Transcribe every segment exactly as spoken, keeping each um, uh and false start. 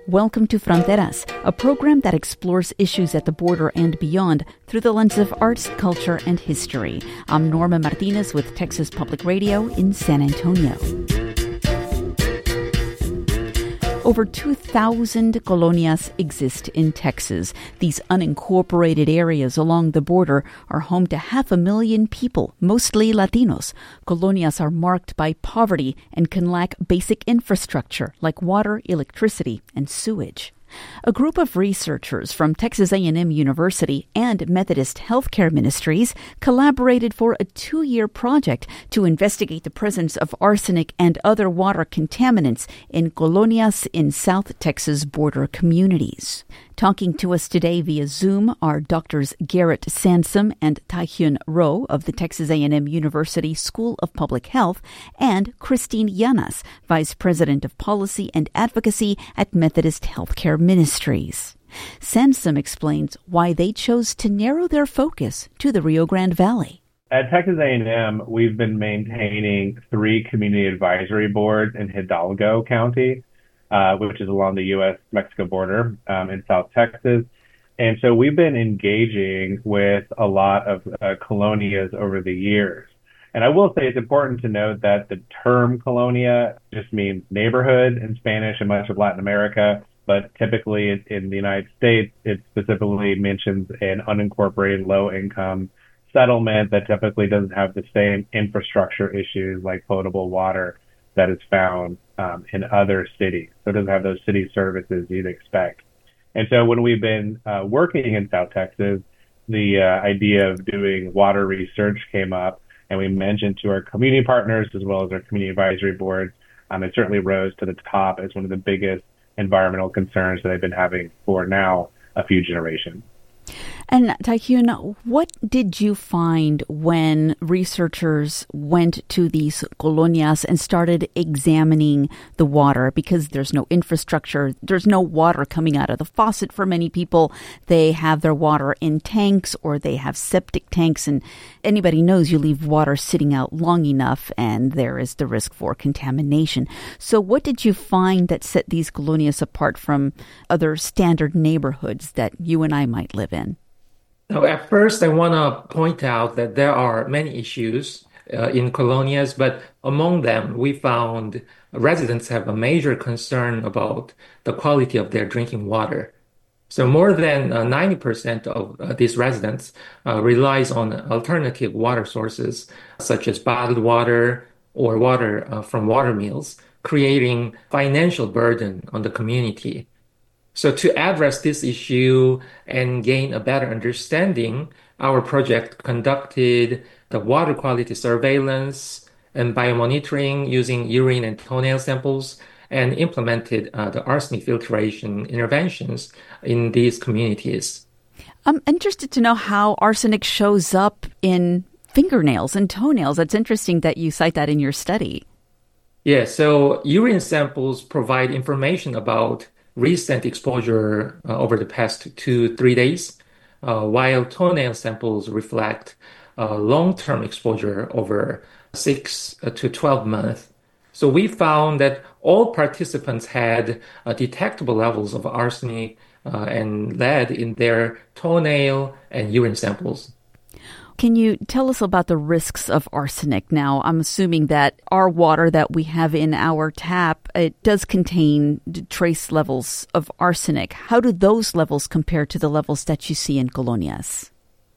Welcome to Fronteras, a program that explores issues at the border and beyond through the lens of arts, culture, and history. I'm Norma Martinez with Texas Public Radio in San Antonio. Over two thousand colonias exist in Texas. These unincorporated areas along the border are home to half a million people, mostly Latinos. Colonias are marked by poverty and can lack basic infrastructure like water, electricity, and sewage. A group of researchers from Texas A and M University and Methodist Healthcare Ministries collaborated for a two-year project to investigate the presence of arsenic and other water contaminants in colonias in South Texas border communities. Talking to us today via Zoom are Doctors Garrett Sansom and Taehyun Roh of the Texas A and M University School of Public Health and Christine Llanas, Vice President of Policy and Advocacy at Methodist Healthcare Ministries. Sansom explains why they chose to narrow their focus to the Rio Grande Valley. At Texas A and M, we've been maintaining three community advisory boards in Hidalgo County, Uh, which is along the U S Mexico border um, in South Texas. And so we've been engaging with a lot of uh, colonias over the years. And I will say it's important to note that the term colonia just means neighborhood in Spanish and much of Latin America, but typically in, in the United States, it specifically mentions an unincorporated low-income settlement that typically doesn't have the same infrastructure issues like potable water that is found um, in other cities. So it doesn't have those city services you'd expect. And so when we've been uh, working in South Texas, the uh, idea of doing water research came up, and we mentioned to our community partners as well as our community advisory boards. Um, it certainly rose to the top as one of the biggest environmental concerns that they've been having for now a few generations. And Taehyun, what did you find when researchers went to these colonias and started examining the water? Because there's no infrastructure, there's no water coming out of the faucet for many people. They have their water in tanks or they have septic tanks, and anybody knows you leave water sitting out long enough and there is the risk for contamination. So what did you find that set these colonias apart from other standard neighborhoods that you and I might live in? Now, at first, I want to point out that there are many issues uh, in colonias, but among them, we found residents have a major concern about the quality of their drinking water. So more than uh, ninety percent of uh, these residents uh, relies on alternative water sources, such as bottled water or water uh, from water mills, creating financial burden on the community. So to address this issue and gain a better understanding, our project conducted the water quality surveillance and biomonitoring using urine and toenail samples and implemented uh, the arsenic filtration interventions in these communities. I'm interested to know how arsenic shows up in fingernails and toenails. It's interesting that you cite that in your study. Yeah, so urine samples provide information about recent exposure uh, over the past two, three days, uh, while toenail samples reflect uh, long-term exposure over six to twelve months. So we found that all participants had uh, detectable levels of arsenic uh, and lead in their toenail and urine samples. Can you tell us about the risks of arsenic? Now, I'm assuming that our water that we have in our tap, it does contain trace levels of arsenic. How do those levels compare to the levels that you see in colonias?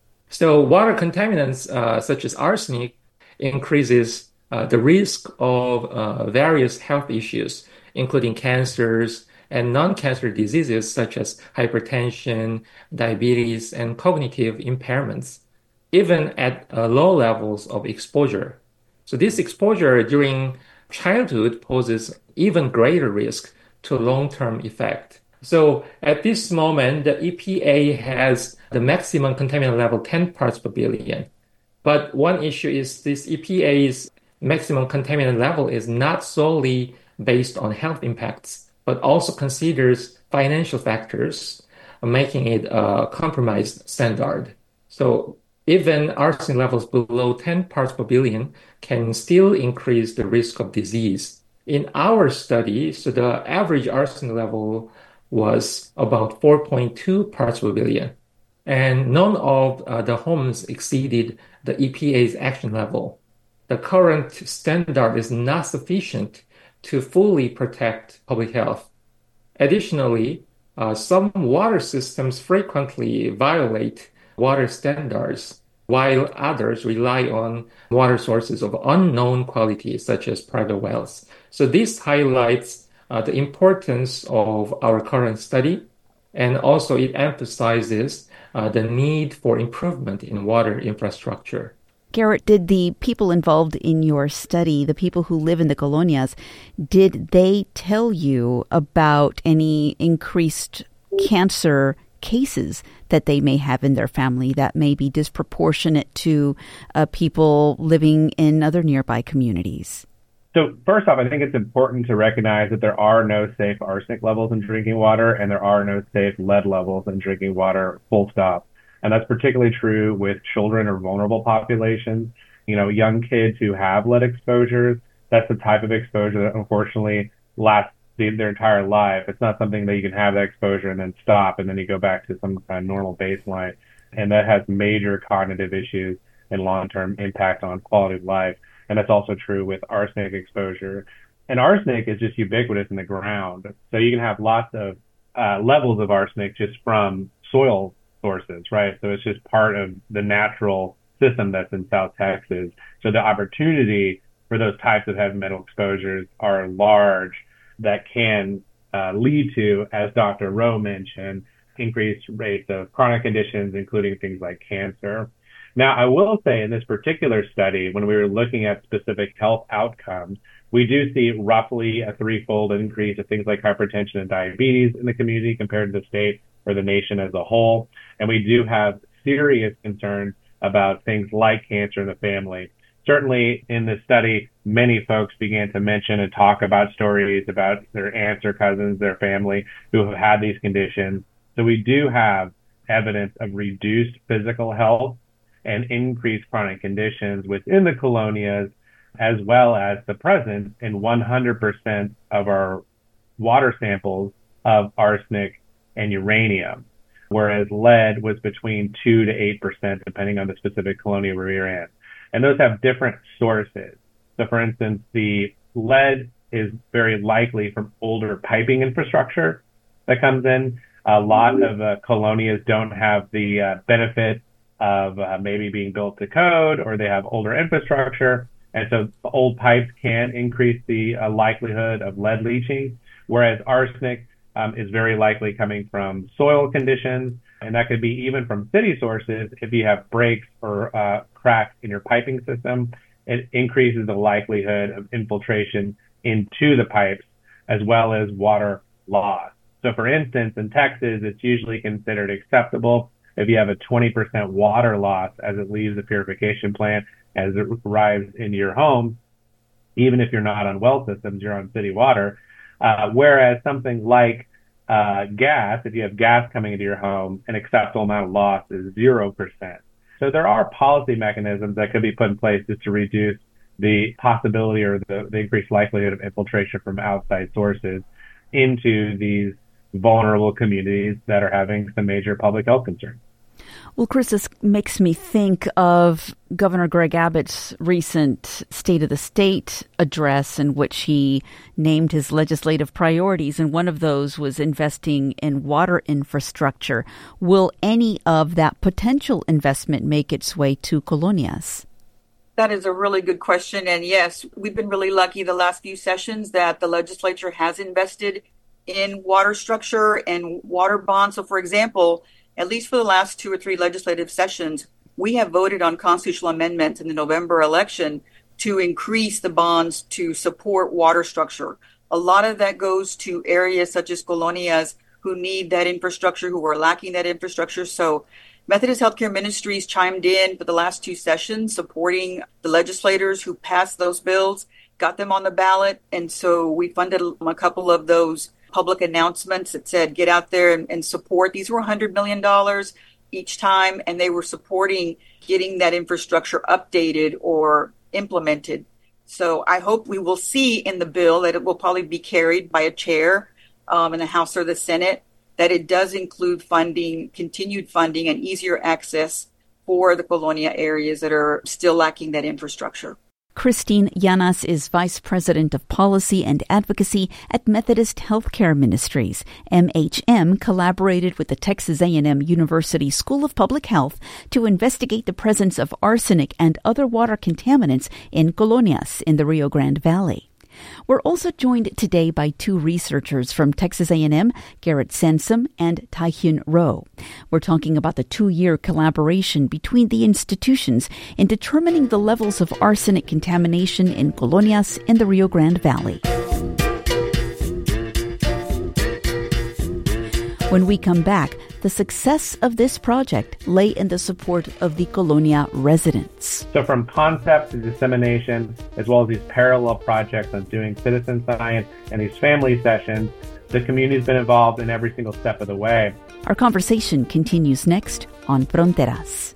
So water contaminants uh, such as arsenic increases uh, the risk of uh, various health issues, including cancers and non-cancer diseases such as hypertension, diabetes, and cognitive impairments, even at uh, low levels of exposure. So this exposure during childhood poses even greater risk to long-term effect. So at this moment, the E P A has the maximum contaminant level ten parts per billion. But one issue is this E P A's maximum contaminant level is not solely based on health impacts, but also considers financial factors, making it a compromised standard. So even arsenic levels below ten parts per billion can still increase the risk of disease. In our study, so the average arsenic level was about four point two parts per billion. And none of uh, the homes exceeded the E P A's action level. The current standard is not sufficient to fully protect public health. Additionally, uh, some water systems frequently violate water standards, while others rely on water sources of unknown quality, such as private wells. So this highlights uh, the importance of our current study, and also it emphasizes uh, the need for improvement in water infrastructure. Garrett, did the people involved in your study, the people who live in the colonias, did they tell you about any increased cancer cases that they may have in their family that may be disproportionate to uh, people living in other nearby communities? So first off, I think it's important to recognize that there are no safe arsenic levels in drinking water and there are no safe lead levels in drinking water, full stop. And that's particularly true with children or vulnerable populations. You know, young kids who have lead exposures, that's the type of exposure that unfortunately lasts the, their entire life. It's not something that you can have that exposure and then stop and then you go back to some kind of normal baseline. And that has major cognitive issues and long-term impact on quality of life. And that's also true with arsenic exposure. And arsenic is just ubiquitous in the ground. So you can have lots of uh, levels of arsenic just from soil sources, right? So it's just part of the natural system that's in South Texas. So the opportunity for those types of heavy metal exposures are large that can uh, lead to, as Doctor Rowe mentioned, increased rates of chronic conditions, including things like cancer. Now, I will say in this particular study, when we were looking at specific health outcomes, we do see roughly a threefold increase of things like hypertension and diabetes in the community compared to the state or the nation as a whole. And we do have serious concerns about things like cancer in the family. Certainly in this study, many folks began to mention and talk about stories about their aunts or cousins, their family who have had these conditions. So we do have evidence of reduced physical health and increased chronic conditions within the colonias, as well as the presence in one hundred percent of our water samples of arsenic and uranium, whereas lead was between two to eight percent, depending on the specific colonia we were in. And those have different sources. So for instance, the lead is very likely from older piping infrastructure that comes in. A lot of uh, colonias don't have the uh, benefit of uh, maybe being built to code, or they have older infrastructure. And so the old pipes can increase the uh, likelihood of lead leaching, whereas arsenic um, is very likely coming from soil conditions. And that could be even from city sources. If you have breaks or uh, cracks in your piping system, it increases the likelihood of infiltration into the pipes, as well as water loss. So for instance, in Texas, it's usually considered acceptable if you have a twenty percent water loss as it leaves the purification plant, as it arrives in your home, even if you're not on well systems, you're on city water. Uh, whereas something like uh, gas, if you have gas coming into your home, an acceptable amount of loss is zero percent. So there are policy mechanisms that could be put in place just to reduce the possibility or the, the increased likelihood of infiltration from outside sources into these vulnerable communities that are having some major public health concerns. Well, Chris, this makes me think of Governor Greg Abbott's recent State of the State address, in which he named his legislative priorities, and one of those was investing in water infrastructure. Will any of that potential investment make its way to colonias? That is a really good question. And yes, we've been really lucky the last few sessions that the legislature has invested in water structure and water bonds. So, for example, at least for the last two or three legislative sessions, we have voted on constitutional amendments in the November election to increase the bonds to support water structure. A lot of that goes to areas such as colonias who need that infrastructure, who are lacking that infrastructure. So Methodist Healthcare Ministries chimed in for the last two sessions, supporting the legislators who passed those bills, got them on the ballot. And so we funded a couple of those public announcements that said, get out there and, and support. These were one hundred million dollars each time, and they were supporting getting that infrastructure updated or implemented. So I hope we will see in the bill that it will probably be carried by a chair um, in the House or the Senate, that it does include funding, continued funding, and easier access for the Colonia areas that are still lacking that infrastructure. Christine Llanas is Vice President of Policy and Advocacy at Methodist Healthcare Ministries. M H M collaborated with the Texas A and M University School of Public Health to investigate the presence of arsenic and other water contaminants in colonias in the Rio Grande Valley. We're also joined today by two researchers from Texas A and M, Garrett Sansom and Tae-Hyun Roh. We're talking about the two-year collaboration between the institutions in determining the levels of arsenic contamination in colonias in the Rio Grande Valley. When we come back, the success of this project lay in the support of the Colonia residents. So from concept to dissemination, as well as these parallel projects on doing citizen science and these family sessions, the community's been involved in every single step of the way. Our conversation continues next on Fronteras.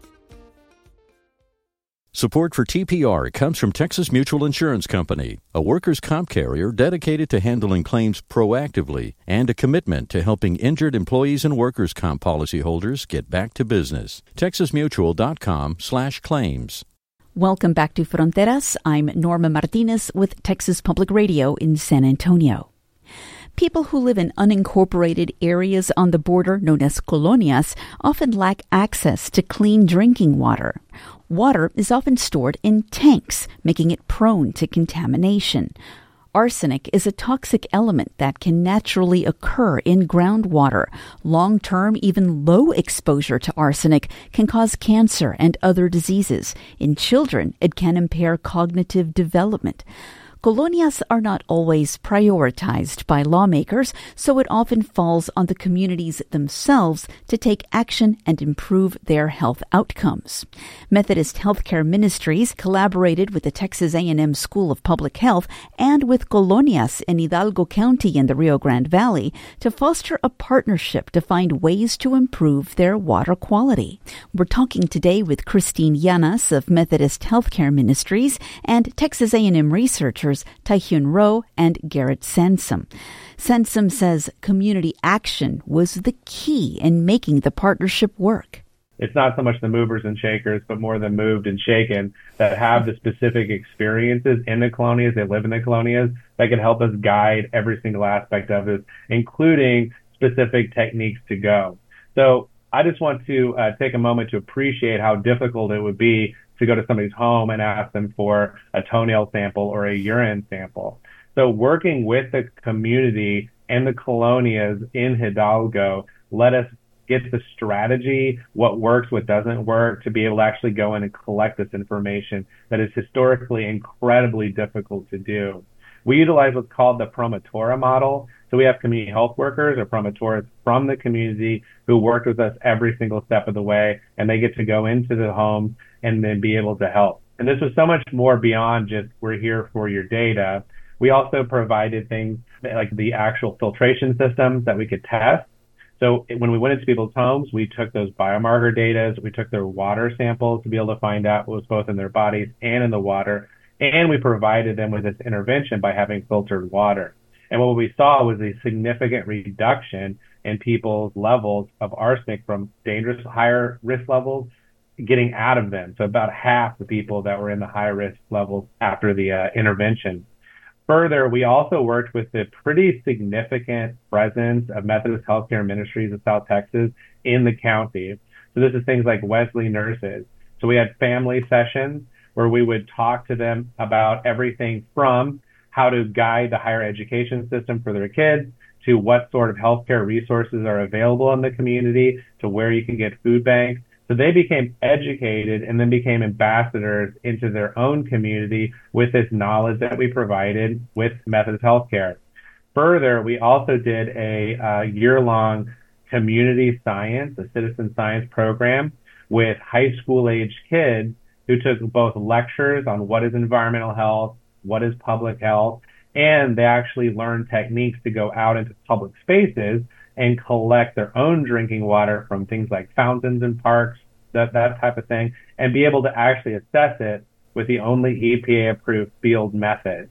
Support for T P R comes from Texas Mutual Insurance Company, a workers' comp carrier dedicated to handling claims proactively and a commitment to helping injured employees and workers' comp policyholders get back to business. texas mutual dot com slash claims. Welcome back to Fronteras. I'm Norma Martinez with Texas Public Radio in San Antonio. People who live in unincorporated areas on the border, known as colonias, often lack access to clean drinking water. Water is often stored in tanks, making it prone to contamination. Arsenic is a toxic element that can naturally occur in groundwater. Long-term, even low exposure to arsenic can cause cancer and other diseases. In children, it can impair cognitive development. Colonias are not always prioritized by lawmakers, so it often falls on the communities themselves to take action and improve their health outcomes. Methodist Healthcare Ministries collaborated with the Texas A and M School of Public Health and with colonias in Hidalgo County in the Rio Grande Valley to foster a partnership to find ways to improve their water quality. We're talking today with Christine Llanas of Methodist Healthcare Ministries and Texas A and M researchers Tae-Hyun Roh and Garrett Sansom. Sansom says community action was the key in making the partnership work. It's not so much the movers and shakers, but more the moved and shaken that have the specific experiences in the colonias, they live in the colonias, that can help us guide every single aspect of this, including specific techniques to go. So I just want to uh, take a moment to appreciate how difficult it would be to go to somebody's home and ask them for a toenail sample or a urine sample. So working with the community and the colonias in Hidalgo let us get the strategy, what works, what doesn't work, to be able to actually go in and collect this information that is historically incredibly difficult to do. We utilize what's called the Promotora model. So we have community health workers or promotores from the community who work with us every single step of the way, and they get to go into the homes and then be able to help. And this was so much more beyond just we're here for your data. We also provided things like the actual filtration systems that we could test. So when we went into people's homes, we took those biomarker data, we took their water samples to be able to find out what was both in their bodies and in the water, and we provided them with this intervention by having filtered water. And what we saw was a significant reduction in people's levels of arsenic from dangerous higher risk levels getting out of them. So about half the people that were in the high risk levels after the uh, intervention. Further, we also worked with the pretty significant presence of Methodist Healthcare Ministries of South Texas in the county. So this is things like Wesley nurses. So we had family sessions where we would talk to them about everything from how to guide the higher education system for their kids, to what sort of healthcare resources are available in the community, to where you can get food banks. So they became educated and then became ambassadors into their own community with this knowledge that we provided with Methodist Healthcare. Further, we also did a uh, year-long community science, a citizen science program with high school-age kids who took both lectures on what is environmental health, what is public health, and they actually learned techniques to go out into public spaces and collect their own drinking water from things like fountains and parks, that, that type of thing, and be able to actually assess it with the only E P A-approved field method.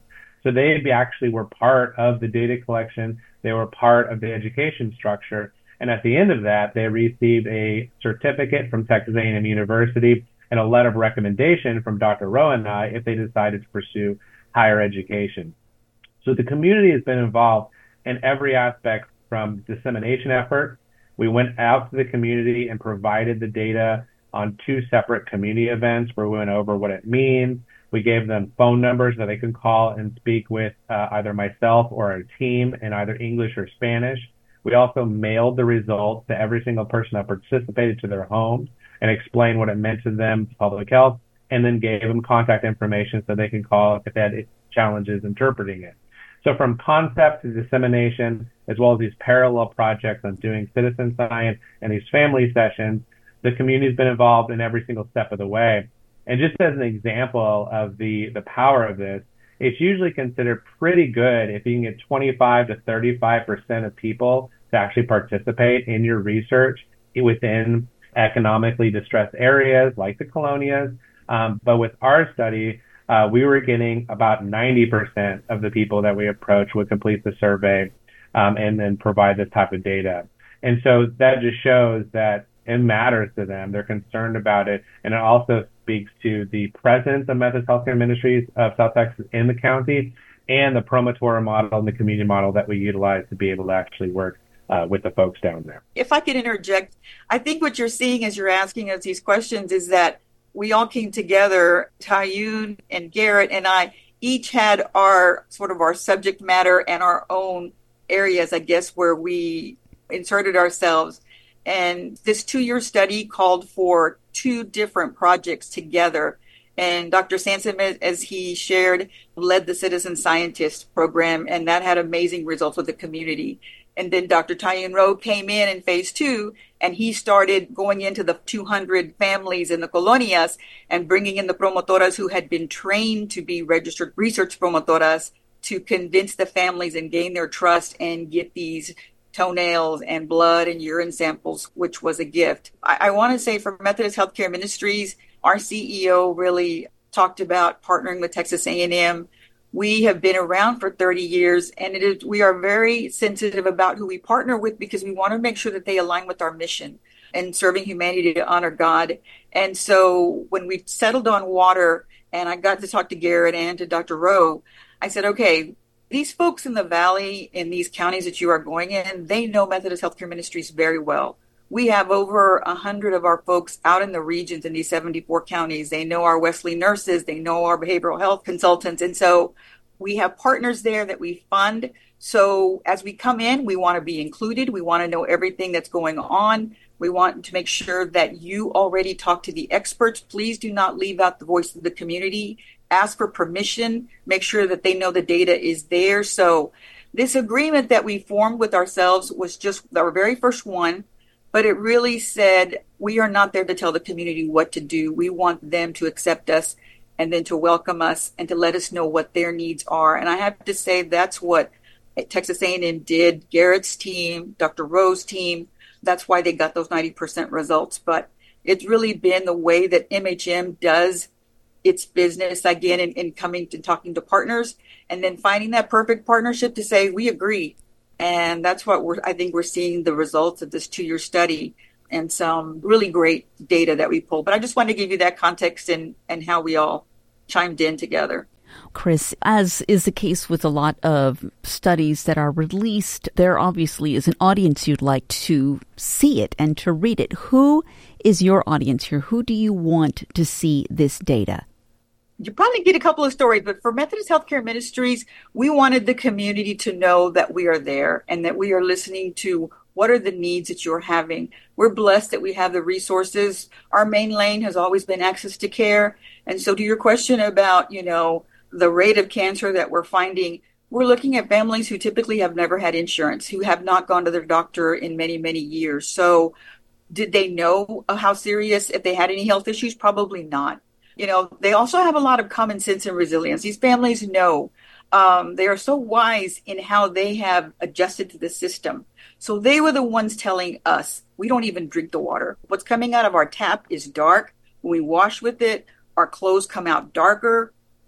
So they actually were part of the data collection. They were part of the education structure. And at the end of that, they received a certificate from Texas A and M University and a letter of recommendation from Doctor Rowe and I if they decided to pursue higher education. So the community has been involved in every aspect from dissemination effort. We went out to the community and provided the data on two separate community events where we went over what it means. We gave them phone numbers that they could call and speak with uh, either myself or a team in either English or Spanish. We also mailed the results to every single person that participated to their homes and explained what it meant to them, to public health, and then gave them contact information so they can call if they had challenges interpreting it. So from concept to dissemination, as well as these parallel projects on doing citizen science and these family sessions, the community's been involved in every single step of the way. And just as an example of the, the power of this, it's usually considered pretty good if you can get twenty-five to thirty-five percent of people to actually participate in your research within economically distressed areas like the colonias. Um, but with our study, uh, we were getting about ninety percent of the people that we approached would complete the survey um, and then provide this type of data. And so that just shows that it matters to them. They're concerned about it. And it also speaks to the presence of Methodist Healthcare Ministries of South Texas in the county and the promotora model and the community model that we utilize to be able to actually work uh, with the folks down there. If I could interject, I think what you're seeing as you're asking us these questions is that we all came together, Tayun and Garrett and I each had our sort of our subject matter and our own areas, I guess, where we inserted ourselves. And this two-year study called for two different projects together. And Doctor Sansom, as he shared, led the Citizen Scientist program, and that had amazing results with the community. And then Doctor Tayun Rowe came in in phase two, and he started going into the two hundred families in the colonias and bringing in the promotoras who had been trained to be registered research promotoras to convince the families and gain their trust and get these toenails and blood and urine samples, which was a gift. I, I want to say for Methodist Healthcare Ministries, our C E O really talked about partnering with Texas A and M. We have been around for thirty years, and it is, we are very sensitive about who we partner with because we want to make sure that they align with our mission and serving humanity to honor God. And so when we settled on water and I got to talk to Garrett and to Doctor Rowe, I said, okay, these folks in the valley, in these counties that you are going in, they know Methodist Healthcare Ministries very well. We have over one hundred of our folks out in the regions in these seventy-four counties. They know our Wesley nurses. They know our behavioral health consultants. And so we have partners there that we fund. So as we come in, we want to be included. We want to know everything that's going on. We want to make sure that you already talk to the experts. Please do not leave out the voice of the community. Ask for permission. Make sure that they know the data is there. So this agreement that we formed with ourselves was just our very first one. But it really said, we are not there to tell the community what to do. We want them to accept us and then to welcome us and to let us know what their needs are. And I have to say that's what Texas A and M did. Garrett's team, Doctor Rowe's team, that's why they got those ninety percent results. But it's really been the way that M H M does its business, again, in, in coming to talking to partners and then finding that perfect partnership to say, we agree. And that's what we're, I think we're seeing the results of this two-year study and some really great data that we pulled. But I just wanted to give you that context and, and how we all chimed in together. Chris, as is the case with a lot of studies that are released, there obviously is an audience you'd like to see it and to read it. Who is your audience here? Who do you want to see this data? You probably get a couple of stories, but for Methodist Healthcare Ministries, we wanted the community to know that we are there and that we are listening to what are the needs that you're having. We're blessed that we have the resources. Our main lane has always been access to care. And so to your question about, you know, the rate of cancer that we're finding, we're looking at families who typically have never had insurance, who have not gone to their doctor in many, many years. So did they know how serious, if they had any health issues? Probably not. You know, they also have a lot of common sense and resilience. These families know um, they are so wise in how they have adjusted to the system. So they were the ones telling us, we don't even drink the water. What's coming out of our tap is dark. When we wash with it, our clothes come out darker.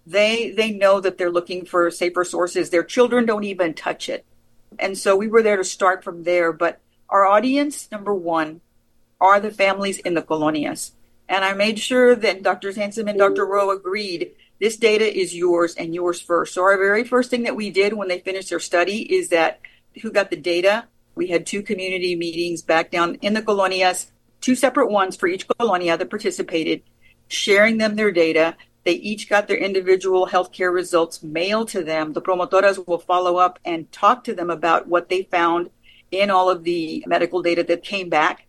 They they know that they're looking for safer sources. Their children don't even touch it. And so we were there to start from there. But our audience, number one, are the families in the colonias. And I made sure that Doctor Sansom and Doctor Rowe agreed this data is yours and yours first. So our very first thing that we did when they finished their study is that who got the data? We had two community meetings back down in the colonias, two separate ones for each colonia that participated, sharing them their data. They each got their individual healthcare results mailed to them. The promotoras will follow up and talk to them about what they found in all of the medical data that came back.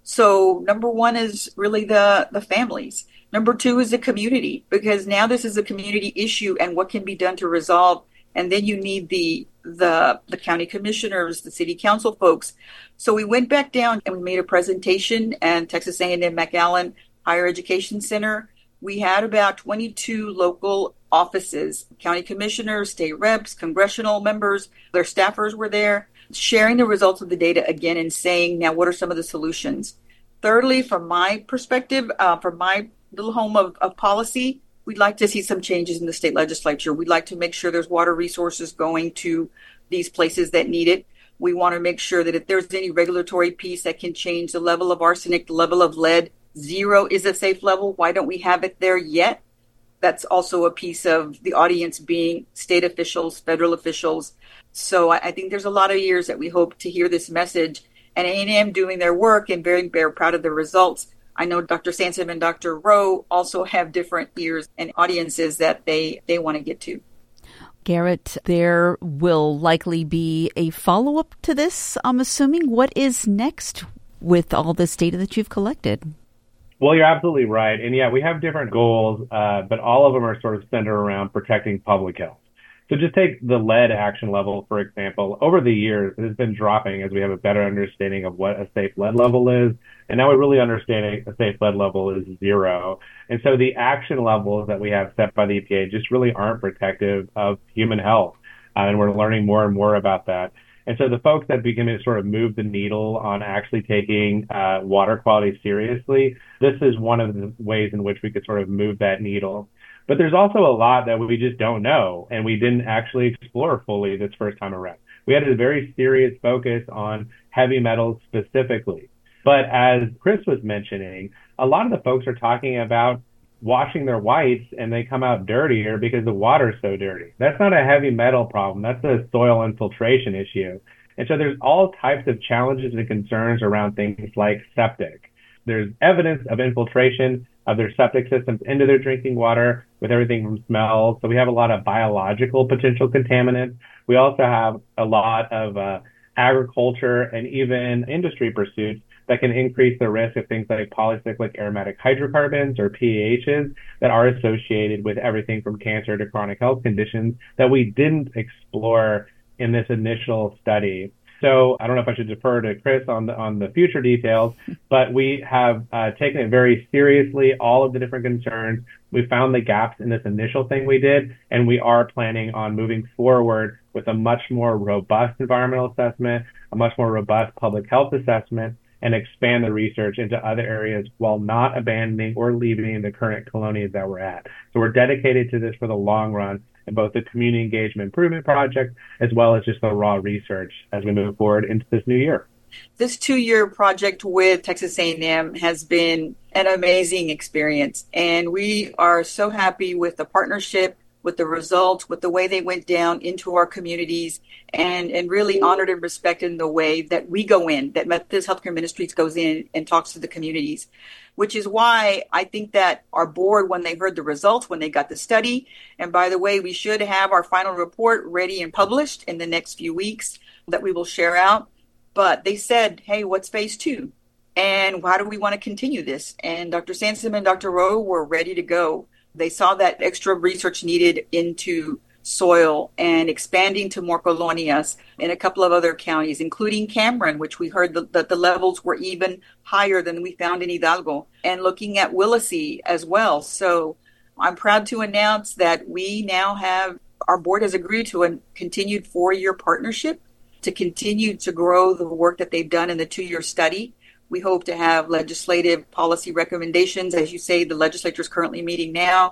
So number one is really the, the families. Number two is the community, because now this is a community issue and what can be done to resolve. And then you need the the the county commissioners, the city council folks. So we went back down and we made a presentation, and Texas A and M McAllen Higher Education Center. We had about twenty-two local offices, county commissioners, state reps, congressional members, their staffers were there, sharing the results of the data again and saying, now what are some of the solutions? Thirdly, from my perspective, uh, from my little home of, of policy, we'd like to see some changes in the state legislature. We'd like to make sure there's water resources going to these places that need it. We want to make sure that if there's any regulatory piece that can change the level of arsenic, the level of lead, zero is a safe level. Why don't we have it there yet? That's also a piece of the audience being state officials, federal officials. So I, I think there's a lot of years that we hope to hear this message, and A and M doing their work and very, very proud of the results. I know Doctor Sansom and Doctor Rowe also have different ears and audiences that they, they want to get to. Garrett, there will likely be a follow-up to this, I'm assuming. What is next with all this data that you've collected? Well, you're absolutely right. And yeah, we have different goals, uh, but all of them are sort of centered around protecting public health. So just take the lead action level, for example. Over the years, it has been dropping as we have a better understanding of what a safe lead level is. And now we're really understanding a safe lead level is zero. And so the action levels that we have set by the E P A just really aren't protective of human health. Uh, and we're learning more and more about that. And so the folks that begin to sort of move the needle on actually taking uh, water quality seriously, this is one of the ways in which we could sort of move that needle. But there's also a lot that we just don't know, and we didn't actually explore fully this first time around. We had a very serious focus on heavy metals specifically. But as Chris was mentioning, a lot of the folks are talking about washing their whites and they come out dirtier because the water's so dirty. That's not a heavy metal problem. That's a soil infiltration issue. And so there's all types of challenges and concerns around things like septic. There's evidence of infiltration of their septic systems into their drinking water with everything from smells. So we have a lot of biological potential contaminants. We also have a lot of uh, agriculture and even industry pursuits that can increase the risk of things like polycyclic aromatic hydrocarbons or P A Hs that are associated with everything from cancer to chronic health conditions that we didn't explore in this initial study. So I don't know if I should defer to Chris on the on the future details, but we have uh, taken it very seriously, all of the different concerns. We found the gaps in this initial thing we did, and we are planning on moving forward with a much more robust environmental assessment, a much more robust public health assessment, and expand the research into other areas while not abandoning or leaving the current colonias that we're at. So we're dedicated to this for the long run, in both the community engagement improvement project as well as just the raw research as we move forward into this new year. This two-year project with Texas A and M has been an amazing experience, and we are so happy with the partnership, with the results, with the way they went down into our communities, and, and really honored and respected in the way that we go in, that Methodist Healthcare Ministries goes in and talks to the communities, which is why I think that our board, when they heard the results, when they got the study, and by the way, we should have our final report ready and published in the next few weeks that we will share out. But they said, hey, what's phase two? And how do we want to continue this? And Doctor Sansom and Doctor Rowe were ready to go. They saw that extra research needed into soil and expanding to more colonias in a couple of other counties, including Cameron, which we heard that the, the levels were even higher than we found in Hidalgo, and looking at Willacy as well. So I'm proud to announce that we now have, our board has agreed to a continued four-year partnership to continue to grow the work that they've done in the two-year study. We hope to have legislative policy recommendations. As you say, the legislature is currently meeting now,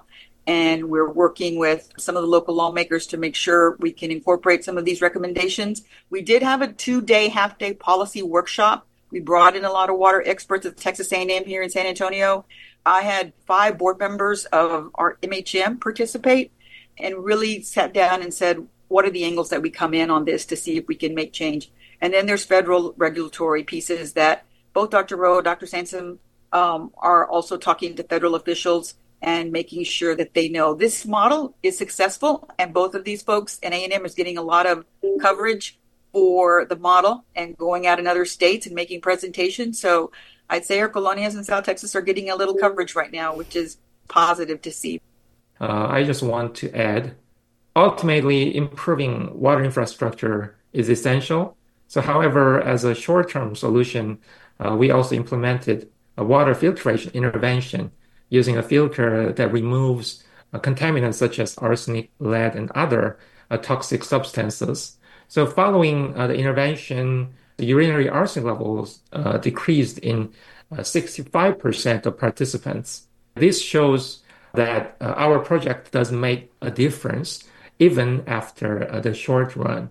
and we're working with some of the local lawmakers to make sure we can incorporate some of these recommendations. We did have a two-day, half-day policy workshop. We brought in a lot of water experts at Texas A and M here in San Antonio. I had five board members of our M H M participate and really sat down and said, what are the angles that we come in on this to see if we can make change? And then there's federal regulatory pieces that both Doctor Rowe, Doctor Sansom um, are also talking to federal officials and making sure that they know this model is successful. And both of these folks, and A and M is getting a lot of coverage for the model and going out in other states and making presentations. So I'd say our colonias in South Texas are getting a little coverage right now, which is positive to see. Uh, I just want to add, ultimately, improving water infrastructure is essential. So, however, as a short-term solution, uh, we also implemented a water filtration intervention using a filter that removes uh, contaminants such as arsenic, lead, and other uh, toxic substances. So, following uh, the intervention, the urinary arsenic levels uh, decreased in uh, sixty-five percent of participants. This shows that uh, our project does make a difference even after uh, the short run.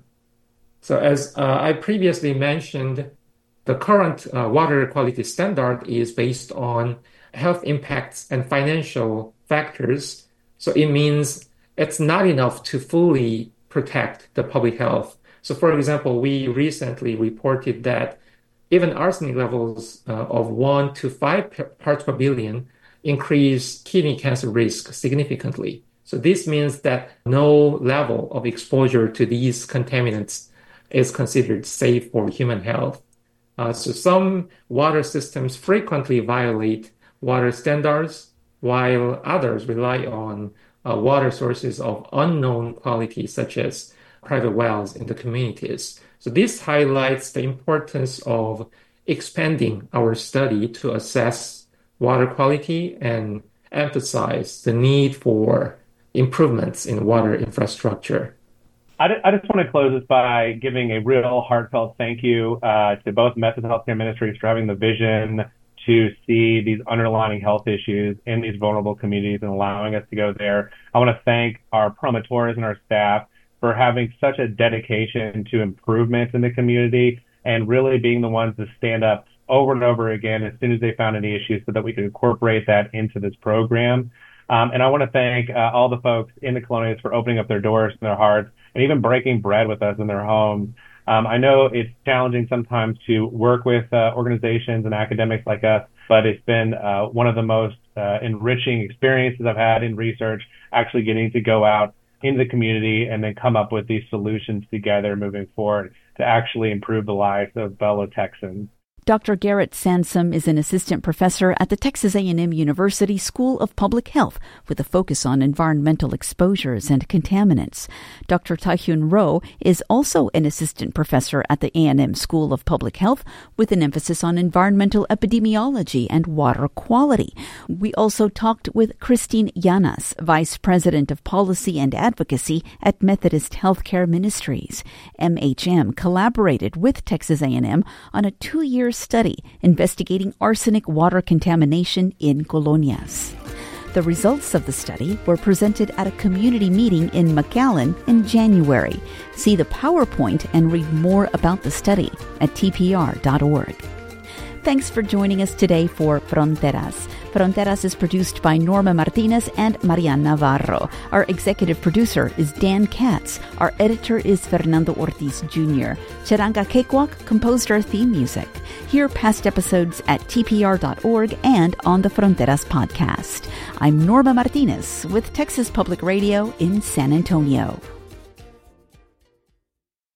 So as uh, I previously mentioned, the current uh, water quality standard is based on health impacts and financial factors. So it means it's not enough to fully protect the public health. So for example, we recently reported that even arsenic levels uh, of one to five parts per billion increase kidney cancer risk significantly. So this means that no level of exposure to these contaminants is considered safe for human health. Uh, so some water systems frequently violate water standards, while others rely on uh, water sources of unknown quality, such as private wells in the communities. So this highlights the importance of expanding our study to assess water quality and emphasize the need for improvements in water infrastructure. I just want to close this by giving a real heartfelt thank you uh, to both Memphis Healthcare Ministries for having the vision to see these underlying health issues in these vulnerable communities and allowing us to go there. I want to thank our promoters and our staff for having such a dedication to improvements in the community and really being the ones to stand up over and over again as soon as they found any issues so that we could incorporate that into this program. Um, and I want to thank uh, all the folks in the colonias for opening up their doors and their hearts and even breaking bread with us in their homes. Um, I know it's challenging sometimes to work with uh, organizations and academics like us, but it's been uh, one of the most uh, enriching experiences I've had in research, actually getting to go out into the community and then come up with these solutions together moving forward to actually improve the lives of fellow Texans. Doctor Garrett Sansom is an assistant professor at the Texas A and M University School of Public Health with a focus on environmental exposures and contaminants. Doctor Taehyun Roh is also an assistant professor at the A and M School of Public Health with an emphasis on environmental epidemiology and water quality. We also talked with Christine Llanas, Vice President of Policy and Advocacy at Methodist Healthcare Ministries. M H M collaborated with Texas A and M on a two-year study investigating arsenic water contamination in colonias. The results of the study were presented at a community meeting in McAllen in January. See the PowerPoint and read more about the study at T P R dot org. Thanks for joining us today for Fronteras. Fronteras is produced by Norma Martinez and Marian Navarro. Our executive producer is Dan Katz. Our editor is Fernando Ortiz Junior Charanga Cakewalk composed our theme music. Hear past episodes at T P R dot org and on the Fronteras podcast. I'm Norma Martinez with Texas Public Radio in San Antonio.